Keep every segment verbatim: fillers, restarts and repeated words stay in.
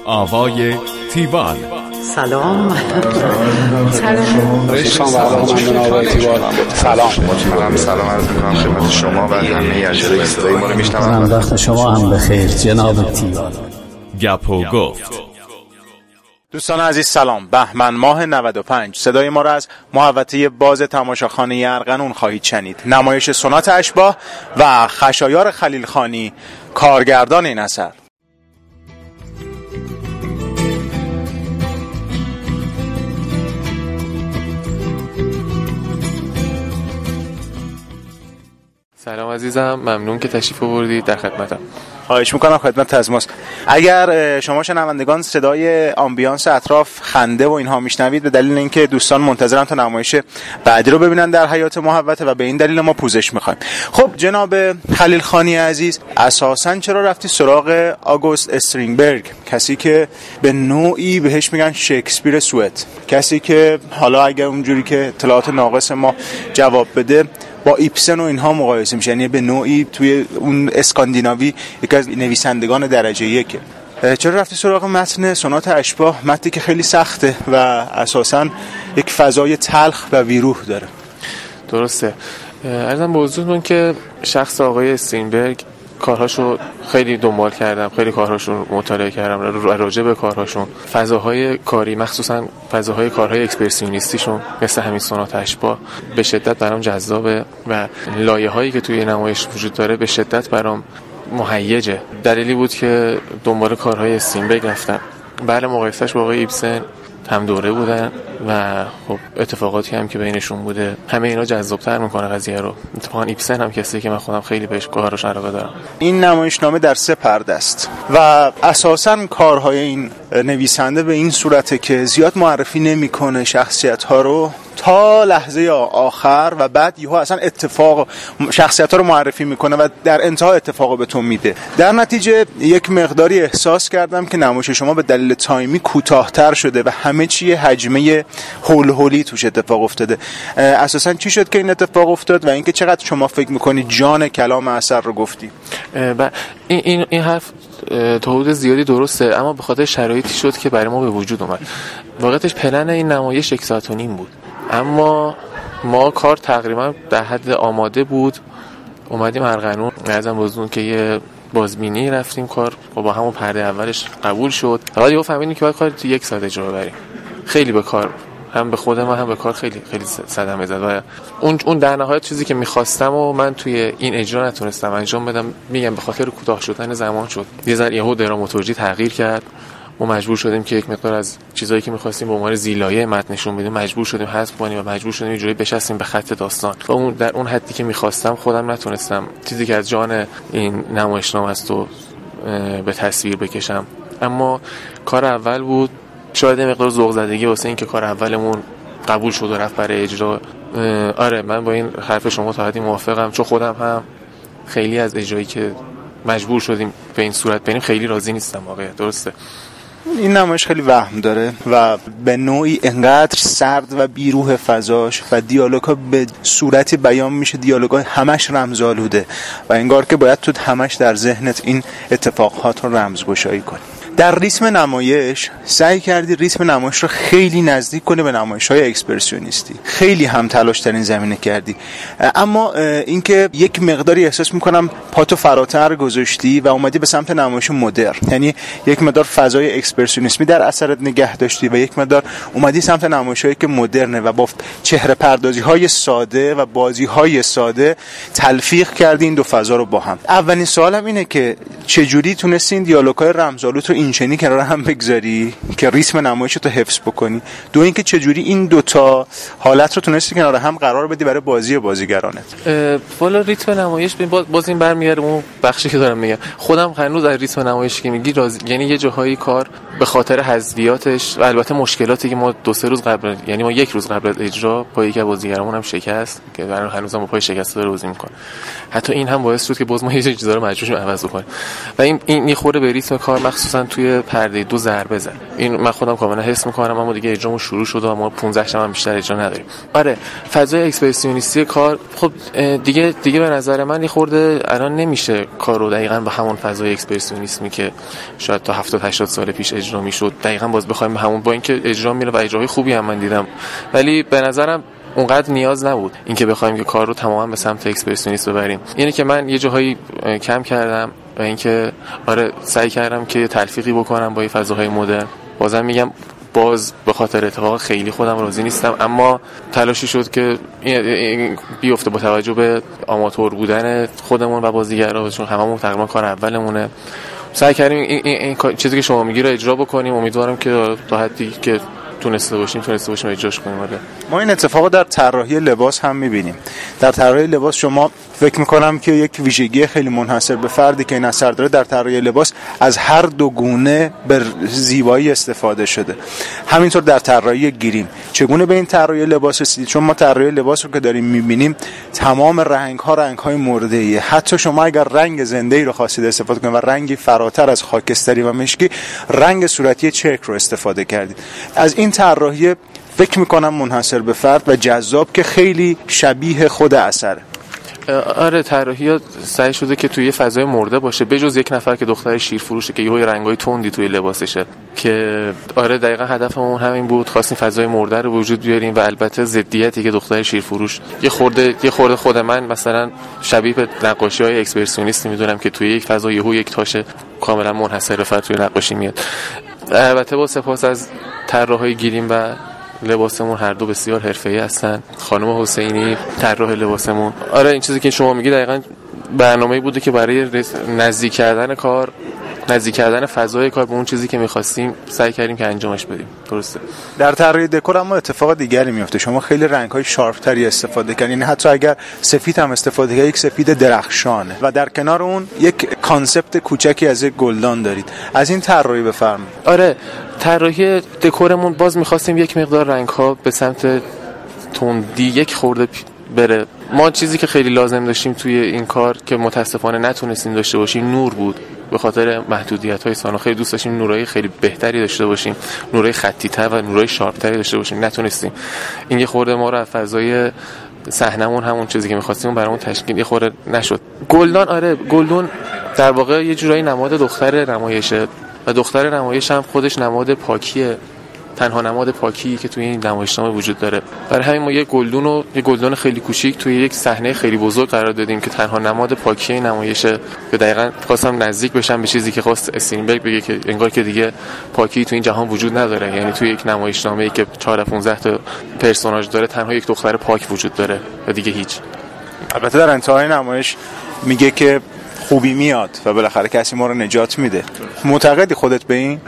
آوای تیوال. سلام. سلام. سلام. سلام. سلام عرض می‌کنم خدمت شما و همه اجرای صدای ما رو میشنوم. وقت شما هم بخیر جناب تیوال. گپ و گفت. دوستان عزیز سلام. بهمن ماه نود و پنج صدای ما را از محوطه باز تماشاخانه ارغنون خواهید شنید. نمایش سونات اشباح و خشایار خلیلخانی کارگردان این اثر. سلام عزیزم، ممنون که تشریف آوردید، در خدمتم. خواهش میکنم، خدمت تزماست. اگر شما شنوندگان صدای آمبیانس اطراف خنده و اینها میشنوید به دلیل اینکه دوستان منتظرن تا نمایش بعدی رو ببینن در حیات محوطه و به این دلیل ما پوزش میخوایم. خب جناب خلیلخانی عزیز، اساساً چرا رفتی سراغ آگوست استرینبرگ، کسی که به نوعی بهش میگن شکسپیر سوئد، کسی که حالا اگر اونجوری که اطلاعات ناقص ما جواب بده با ایبسن و اینها مقایسه میشه، یعنی به نوعی توی اون اسکاندیناوی یکی از نویسندگان درجه یکه. چرا رفتی سراغ متن سونات اشباح، متنی که خیلی سخته و اساساً یک فضای تلخ و بیروح داره؟ درسته. عرضم به حضورتون که شخص آقای استرینبرگ کارهاشو خیلی دنبال کردم، خیلی کارهاشون مطالعه کردم، راجع به کارهاشون، فضاهای کاری مخصوصا فضاهای کارهای اکسپرسیونیستیشون مثل همین سونات اشباح به شدت برام جذابه و لایه‌هایی که توی نمایش وجود داره به شدت برام مهیجه. دلیلی بود که دنبال کارهای استرینبرگ رفتم. بله، مقایسهش با آقای ایبسن هم دوره بودن و خب اتفاقاتی هم که بینشون بوده همه اینا جذاب‌تر میکنه قضیه رو. اتفاقا ایبسن هم کسی که من خودم خیلی بهش کارش علاقه دارم. این نمایشنامه در سه پرده است و اساساً کارهای این نویسنده به این صورته که زیاد معرفی نمیکنه شخصیت‌ها رو تا لحظه آخر و بعد یهو اصلا اتفاق شخصیت‌ها رو معرفی میکنه و در انتها اتفاقو به تو میده. در نتیجه یک مقداری احساس کردم که نمایش شما به دلیل تایمی کوتاه‌تر شده و همه چی حجمه هول هولی توش اتفاق افتاده. اساسا چی شد که این اتفاق افتاد و اینکه چقدر شما فکر میکنی جان کلام اثر رو گفتی؟ این این این حرف تا حدود زیادی درسته، اما به خاطر شرایطی شد که برای ما به وجود اومد. واقعیتش پلن این نمایش یک ساعت و نیم بود، اما ما کار تقریبا در حد آماده بود. اومدیم ارغنون، ازم بازون که یه بازبینی رفتیم، کار با همون پرده اولش قبول شد. فقط یهو فهمیدیم که باید کار تو یک ساعت اجرا ببریم. خیلی به کار، هم به خود من هم به کار خیلی خیلی صدمه زد و اون اون در نهایت چیزی که می‌خواستم و من توی این اجرا نتونستم انجام بدم. میگم به خاطر کوتاه شدن زمان شد. یه ذره یهو دراماتورژی تغییر کرد. ما مجبور شدیم که یک مقدار از چیزایی که می‌خواستیم به عنوان زیلایه متنشون بدیم مجبور شدیم حذف کنیم و مجبور شدیم اینجوری بشستیم به خط داستان و اون در اون حدی که می‌خواستم خودم نتونستم چیزی که از جان این نمایشنامه است و به تصویر بکشم. اما کار اول بود، شاید مقدار ذوق زدگی واسه این که کار اولمون قبول شد و رفت برای اجرا. آره، من با این حرف شما تا حدی موافقم، چون خودم هم خیلی از اجرایی که مجبور شدیم به این صورت بریم خیلی راضی نیستم. واقعا درسته این نمایش خیلی وهم داره و به نوعی انقدر سرد و بیروح فضاش و دیالوگا به صورتی بیان میشه، دیالوگا همش رمزآلوده و انگار که باید تو همش در ذهنت این اتفاقات رو رمزگشایی کنی. در ریتم نمایش سعی کردی ریتم نمایش رو خیلی نزدیک کنی به نمایش‌های اکسپرسیونیستی، خیلی هم تلاش در این زمینه کردی، اما اینکه یک مقداری احساس میکنم پاتو فراتر گذاشتی و اومدی به سمت نمایش مدرن، یعنی یک مقدار فضای اکسپرسیونیسمی در اثرت نگه داشتی و یک مقدار اومدی سمت نمایش‌هایی که مدرنه و با چهره پردازی‌های ساده و بازی‌های ساده تلفیق کردی این دو فضا رو با هم. اولین سوالم اینه که چجوری تونستی این دیالوگ‌های رمزآلود رو اینچنینی کنار هم بگذاری که ریتم نمایش رو حفظ بکنی؟ دو اینکه چجوری این دوتا حالت رو تونستی کنار هم قرار بدی برای بازی بازیگرانت؟ والا ریتم نمایش باز این برمیگره اون بخشی که دارم میگم. خودم هنوز از ریتم نمایش که میگی راز... یعنی یه جاهایی کار به خاطر حذفیاتش و البته مشکلاتی که ما دو سه روز قبل، یعنی ما یک روز قبل از اجرا پای یک بازیگرامون هم شکست که برای هنوزم با پای شکسته داره بازی میکنه. حتی این هم باعث شد که باز ما یه چیزا رو مجبور شیم عوض کنیم و این این میخوره به ریتم کار، مخصوصا توی توی پرده دو ضربه زد. این من خودم کاملا حس میکنم، اما دیگه اجرامون شروع شد و ما پانزده شب هم بیشتر اجرا نداریم. آره فضای اکسپرسیونیستی کار خب دیگه دیگه به نظر من یه خورده الان نمیشه کارو دقیقاً به همون فضای اکسپرسیونیسمی که شاید تا هفتاد هشتاد سال پیش اجرا میشد دقیقاً باز بخوایم به همون، با اینکه اجرا میره و اجرای خوبی هم من دیدم، ولی به نظرم اونقدر نیاز نبود اینکه بخوایم که کار رو تماما به سمت اکسپرسیونیست ببریم. اینه که من یه جاهایی کم کردم و اینکه آره سعی کردم که تلفیقی بکنم با این فضاهای مدرن. بازم میگم باز به خاطر اتفاق خیلی خودم راضی نیستم، اما تلاشی شد که بیفته با توجه به آماتور بودن خودمون و بازیگرا، چون هممون تقریبا کار اولمونه. سعی کردیم این, این, این چیزی که شما میگی رو اجرا بکنیم. امیدوارم که تا حدی که تونسته باشیم تونسته باشیم اجراش کنیم. ما این اتفاق در طراحی لباس هم میبینیم. در طراحی لباس شما فکر میکنم که یک ویژگی خیلی منحصر به فردی که این اثر داره، در طراحی لباس از هر دو گونه به زیبایی استفاده شده. همینطور در طراحی گریم. چگونه به این طراحی لباس رسیدید؟ چون ما طراحی لباس رو که داریم میبینیم تمام رنگ ها رنگ های مرده ایه. حتی شما اگر رنگ زنده ای رو خواستید استفاده کنید و رنگی فراتر از خاکستری و مشکی، رنگ صورتی چرک رو استفاده کردید. از این طراحی فکر میکنم منحصر به فرد و جذاب که خیلی شبیه خود اثره. آره طراحی سعی شده که توی فضای مرده باشه، بجز یک نفر که دختر شیرفروشه که یه رنگای تندی توی لباسشه، که آره دقیقاً هدفمون همین بود، خواستیم فضای مرده رو وجود بیاریم و البته ضدیتی که دختر شیرفروش یه خورده یه خورده خود من مثلا شبیه به نقاشی‌های اکسپرسیونیستی میدونم که توی یک فضای یهو یک تاش کاملا منحصر به فرد توی نقاشی میاد. البته با سپاس از طراحای گیریم و لباسمون هر دو بسیار حرفه‌ای هستن. خانم حسینی طراح لباسمون، آره این چیزی که شما میگی دقیقاً برنامه‌ای بوده که برای نزدیک کردن کار، نزدیک کردن فضای کار به اون چیزی که می‌خواستیم سعی کردیم که انجامش بدیم. درسته. در طراحی دکور اما اتفاق دیگری میفته. شما خیلی رنگ‌های شارپ‌تری استفاده کردین، یعنی حتی اگر سفید هم استفاده کردید یک سفید درخشانه و در کنار اون یک کانسپت کوچکی از یک گلدان دارید. از این طراحی بفرمایید. آره طراحی دکورمون باز می‌خواستیم یک مقدار رنگ‌ها به سمت تندی یک خورده بره. ما چیزی که خیلی لازم داشتیم توی این کار که متاسفانه نتونستیم داشته باشیم نور بود. به خاطر محدودیت‌های سانو خیلی دوست داشتیم نورای خیلی بهتری داشته باشیم، نورای خطی‌تر و نورای شارپ‌تری داشته باشیم، نتونستیم. این یه خورده ما رو از فضای صحنمون همون چیزی که می‌خواستیم برامون تشکیل یه خورده نشد. گلدان آره گلدون در واقع یه جورایی نماد دختر نمایشه و دختر نمایش هم خودش نماد پاکیه، تنها نماد پاکی که توی این نمایشنامه وجود داره. برای همین ما یه گلدون و یه گلدون خیلی کوچیک توی یک صحنه خیلی بزرگ قرار دادیم که تنها نماد پاکی این نمایشه، که دقیقاً خواستم نزدیک بشم به چیزی که خواست استینبرگ بگه که انگار که دیگه پاکی تو این جهان وجود نداره. یعنی توی یک نمایشنامه‌ای که چهارده پانزده تا پرسوناژ داره تنها یک دختر پاک وجود داره و دیگه هیچ. البته در انتهای نمایش میگه که خوبی میاد و بالاخره کسی ما رو نجات میده. معتقدی خودت به این؟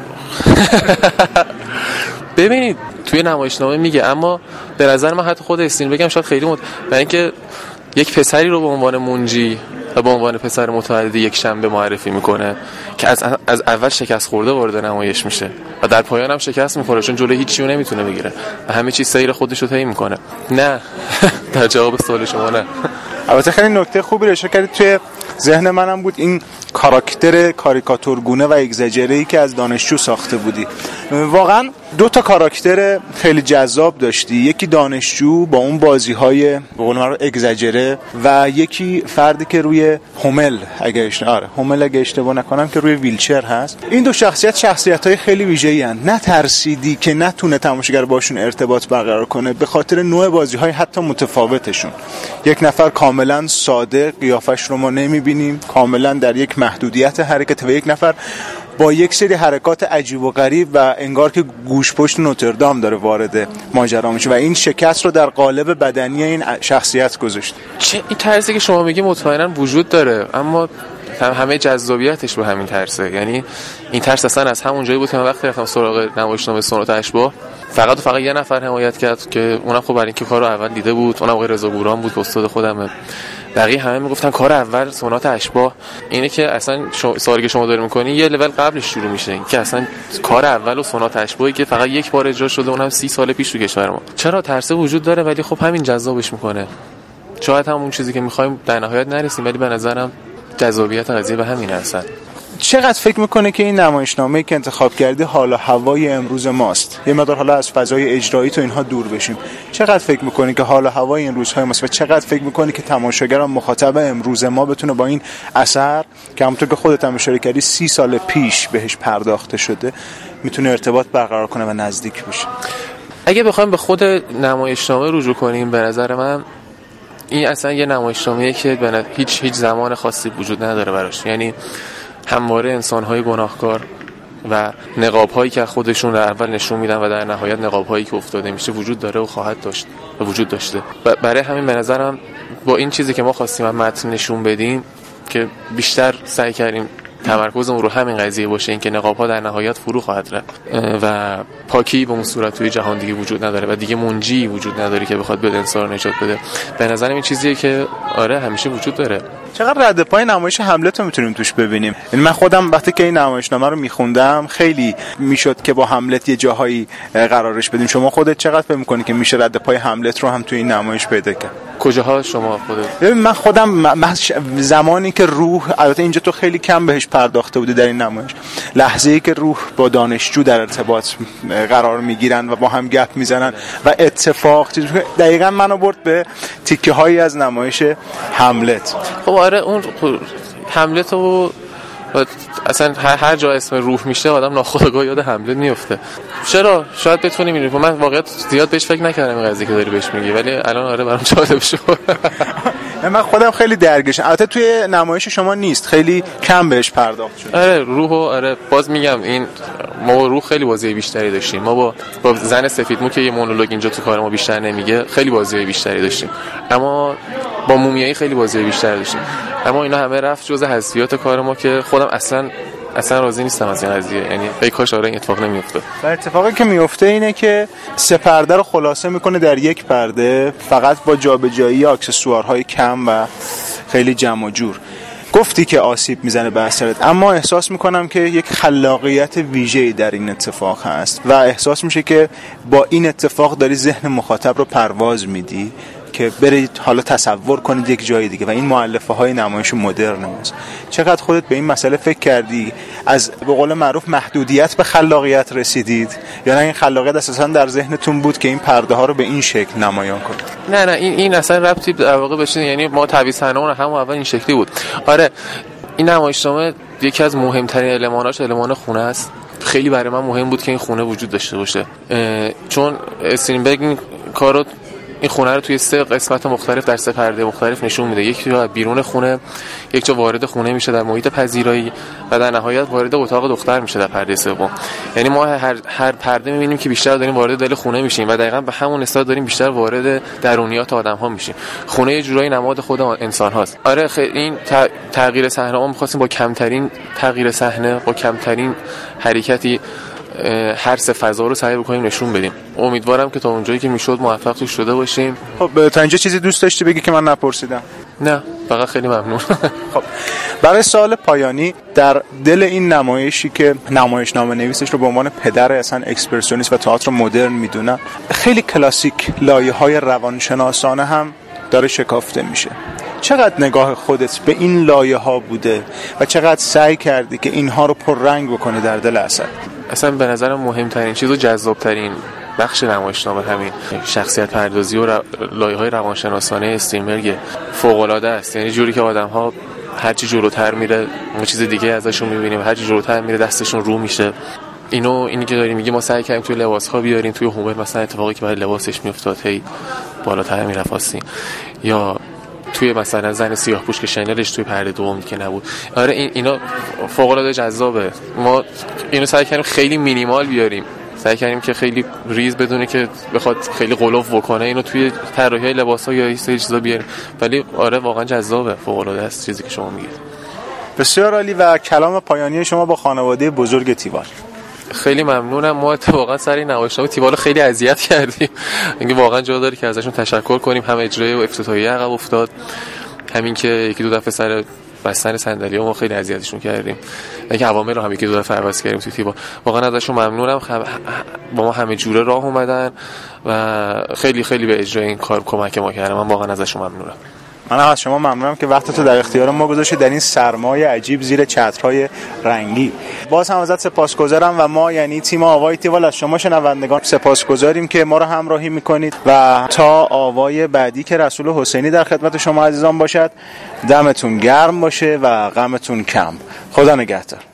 ببینید توی نمایشنامه میگه، اما به نظر من حتی خود استین بگم شاید خیلی مت... برای اینکه یک پسری رو به عنوان منجی و به عنوان پسر متولد یک شنبه معرفی میکنه که از از اول شکست خورده وارد نمایش میشه و در پایان هم شکست میخوره، چون جلوی هیچ چیزی نمیتونه بگیره و همه چیز سیر خودش رو طی میکنه. نه در جواب سوال شما نه. البته خیلی نکته خوبی رو اشاره کردید. توی ذهن منم بود این کاراکتر کاریکاتورگونه و اگزاجری که از دانشجو ساخته بودی. واقعا دو تا کاراکتر خیلی جذاب داشتی، یکی دانشجو با اون بازی‌های به قول معروف اگزاجره و یکی فردی که روی هومل اگه اشتباه آره هومل اگه اشتباه نکنم که روی ویلچر هست. این دو شخصیت شخصیت‌های خیلی ویژه‌ای ان. نه ترسیدی که نتونه تماشاگر باشون ارتباط برقرار کنه به خاطر نوع بازی‌های حتی متفاوتشون. یک نفر کاملا ساده قیافش رو ما نمی‌بینیم، کاملا در یک محدودیت حرکت، و یک نفر با یک سری حرکات عجیب و غریب و انگار که گوش پشت نوتردام داره وارد ماجرا میشه و این شکست رو در قالب بدنی این شخصیت گذاشت. چه این ترسی که شما میگی مطمئنا وجود داره، اما همه جذابیتش به همین ترسه. یعنی این ترس اصلا از همون جایی بود که من وقتی رفتم سراغ نمایشنامه سونات اشباح فقط و فقط یه نفر حمایت کرد که اونم خب برای اینکه کارو اول دیده بود، اونم آقای رضا گوران بود که استاد خودمه. بقیه همه میگفتن کار اول سونات اشباح اینه که اصلا سوالی که شما دارید میکنی یه لول قبلش شروع میشه، که اصلا کار اول و سونات اشباحی که فقط یک بار اجرا شده اونم سی سال پیش تو کشور ما. چرا ترس وجود داره، ولی خب همین جذابش میکنه. شاید همون چیزی که میخوایم در نهایت نرسیم، ولی به نظرم جذابیت قضیه به همین هست. چقدر فکر میکنه که این نمایشنامه‌ای که انتخاب کردی حال و هوای امروز ماست؟ یه مقدار حالا از فضای اجرایی تو اینها دور بشیم. چقدر فکر میکنی که حال و هوای این روزهای ماست و چقدر فکر میکنی که تماشاگر و مخاطب امروز ما بتونه با این اثر که همونطور که خودت هم اشاره کردی سی سال پیش بهش پرداخته شده میتونه ارتباط برقرار کنه و نزدیک بشه؟ اگه بخوایم به خود نمایشنامه رجوع کنیم، به نظر من این اصلا یه نمایشنامه‌ایه که به هیچ هیچ زمان خاصی وجود نداره براش. یعنی همواره انسان‌های گناهکار و نقاب‌هایی که خودشون رو اول نشون میدن و در نهایت نقاب‌هایی که افتاده میشه وجود داره و خواهد داشت و وجود داشته. برای همین به نظرم با این چیزی که ما خواستیم متن نشون بدیم که بیشتر سعی کردیم تمرکزمون رو همین قضیه باشه، اینکه نقاب‌ها در نهایت فرو خواهد رفت و پاکی به اون صورت توی جهان دیگه وجود نداره و دیگه منجی وجود نداره که بخواد به انسان رو نجات بده. به نظرم این چیزیه که آره همیشه وجود داره. چقدر رد پای نمایش حملت رو میتونیم توش ببینیم؟ یعنی من خودم وقتی که این نمایشنامه رو میخوندم خیلی میشد که با حملت یه جاهایی قرارش بدیم. شما خودت چقدر فکر میکنی که میشه رد پای حملت رو هم توی این نمایش پیدا کرد؟ کجاها شما خودت؟ ببین من خودم من زمانی که روح، البته اینجا تو خیلی کم بهش پرداخته بودی در این نمایش، لحظه‌ای که روح با دانشجو در ارتباط قرار میگیرن و با هم گپ میزنن و اتفاق دقیقاً منو برد به تیکه هایی از نمایش حملت. خب آره اون حملت رو اصلا هر جا اسم روح میشه آدم ناخودآگاه یاد حملت میفته. چرا؟ شاید بتونیم اینو. من واقعا زیاد بهش فکر نکردم این قضیه که داری بهش میگی، ولی الان آره برام جالب شد. من خودم خیلی درگیرشم. البته توی نمایش شما نیست، خیلی کم بهش پرداخت شد. آره روحو آره باز میگم این ما با روح خیلی بازی بیشتری داشتیم. ما با با زن سفیدمو که یه مونولوگ اینجا تو کار ما بیشتر نمیگه خیلی بازی بیشتری داشتیم، اما با مومیایی خیلی بازی بیشتر داشتیم. اما اینا همه رفت جزء حذفیات کار ما که خودم اصلا اصلا راضی نیستم از این قضیه. یعنی ای کاش آره این اتفاق نمیافتاد. و اتفاقی که میفته اینه که سه پرده رو خلاصه میکنه در یک پرده، فقط با جابجایی اکسسوارهای کم و خیلی جمع و جور. گفتی که آسیب میزنه به اثرت، اما احساس میکنم که یک خلاقیت ویژه‌ای در این اتفاق هست و احساس میشه که با این اتفاق داری ذهن مخاطب رو پرواز میدی که برید حالا تصور کنید یک جای دیگه و این مؤلفه های نمایش مدرن است. چقدر خودت به این مسئله فکر کردی؟ از به قول معروف محدودیت به خلاقیت رسیدید یا نه این خلاقیت اساسا در ذهنتون بود که این پرده ها رو به این شکل نمایان کنید؟ نه نه این این اصلا ربطی در واقع بشه. یعنی ما تعویض صحنه‌مون همون اول این شکلی بود. آره این نمایشنامه یکی از مهمترین الماناش المان خونه است. خیلی برای من مهم بود که این خونه وجود داشته باشه، چون استرینبرگ این کارو این خونه رو توی سه قسمت مختلف در سه پرده مختلف نشون میده. یک جا بیرون خونه، یک جا وارد خونه میشه در محیط پذیرایی و در نهایت وارد اتاق دختر میشه در پرده سوم. یعنی ما هر هر پرده میبینیم که بیشتر داریم وارد دل خونه میشیم و دقیقاً به همون اساس داریم بیشتر وارد درونیات آدم‌ها میشیم. خونه یه جورایی نماد خود انسان هاست. آره خیلی این تغییر صحنه ما می‌خواستیم با کمترین تغییر صحنه، با کمترین حرکتی هر سه فضا رو سعی بکنیم نشون بدیم. امیدوارم که تا اونجایی که میشد موفق توش شده باشیم. خب تا اینجا چیزی دوست داشتی بگی که من نپرسیدم؟ نه فقط خیلی ممنون. خب برای سوال پایانی، در دل این نمایشی که نمایشنامه نویسش رو به عنوان پدر اصلا اکسپرسیونیسم و تئاتر مدرن میدونن، خیلی کلاسیک لایه‌های روانشناسانه هم داره شکافته میشه. چقدر نگاه خودت به این لایه ها بوده و چقدر سعی کردی که اینها رو پررنگ بکنی در دل اثر؟ اصلا به نظرم مهمترین چیز و جذابترین بخش نمایشنامه همین شخصیت پردازی و ر... لایه‌های روانشناسانه استرینبرگ فوق‌العاده است. یعنی جوری که آدم‌ها هر چی جلوتر میره ما چیز دیگه ازشون می‌بینیم، هر چی جلوتر میره دستشون رو میشه. اینو اینی که داریم میگی ما سعی کردیم توی لباس‌ها بیاریم. توی هومر مثلا اتفاقی که برای لباسش میافتاد هی بالاتر میرفت، یا توی مثلا زن سیاه‌پوش که شنلش توی پرده دوم که نبود. آره این اینا فوق‌العاده جذابه. ما اینو سعی کردیم خیلی مینیمال بیاریم، سعی کردیم که خیلی ریز بدونه که بخواد خیلی غلوف بکنه اینو توی طراحی لباس‌ها یا این سری چیزا بیاریم، ولی آره واقعا جذابه، فوق‌العاده است چیزی که شما میگید. بسیار عالی. و کلام پایانی شما با خانواده بزرگ تیوال؟ خیلی ممنونم. ما اتفاقا سر این نمایشنامه تیوالو خیلی اذیت کردیم. اینکه واقعا جا داره که ازشون تشکر کنیم. هم اجرای و افتتاحیه عقب افتاد، همین که یکی دو دفعه سر بستن صندلی‌ها ما خیلی اذیتشون کردیم. اینکه عوامل رو هم یکی دو دفعه عوض کردیم تو تیوال. واقعا ازشون ممنونم. خب با ما همه جوره راه اومدن و خیلی خیلی به اجرای این کار کمک ما کردن. من واقعا ازشون ممنونم. من از شما ممنونم که وقتتو در اختیار ما گذاشتید در این سرمای عجیب زیر چترهای رنگی. باز هم ازت سپاسگزارم و ما یعنی تیم آوای تیوال از شما شنوندگان سپاسگزاریم که ما رو همراهی میکنید و تا آوای بعدی که رسول حسینی در خدمت شما عزیزان باشد، دمتون گرم باشه و غمتون کم. خدا نگهدار.